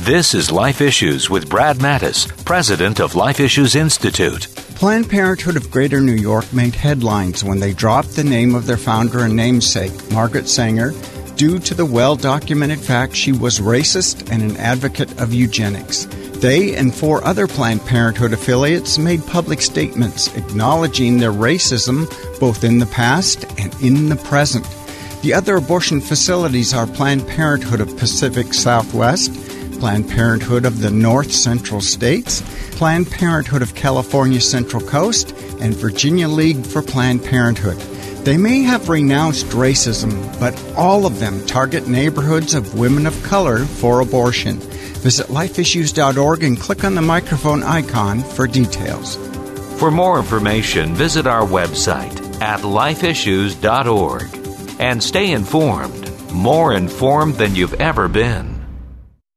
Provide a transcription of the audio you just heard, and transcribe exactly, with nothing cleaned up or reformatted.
This is Life Issues with Brad Mattis, president of Life Issues Institute. Planned Parenthood of Greater New York made headlines when they dropped the name of their founder and namesake, Margaret Sanger, due to the well-documented fact she was racist and an advocate of eugenics. They and four other Planned Parenthood affiliates made public statements acknowledging their racism both in the past and in the present. The other abortion facilities are Planned Parenthood of Pacific Southwest, Planned Parenthood of the North Central States, Planned Parenthood of California Central Coast, and Virginia League for Planned Parenthood. They may have renounced racism, but all of them target neighborhoods of women of color for abortion. Visit life issues dot org and click on the microphone icon for details. For more information, visit our website at life issues dot org and stay informed, more informed than you've ever been.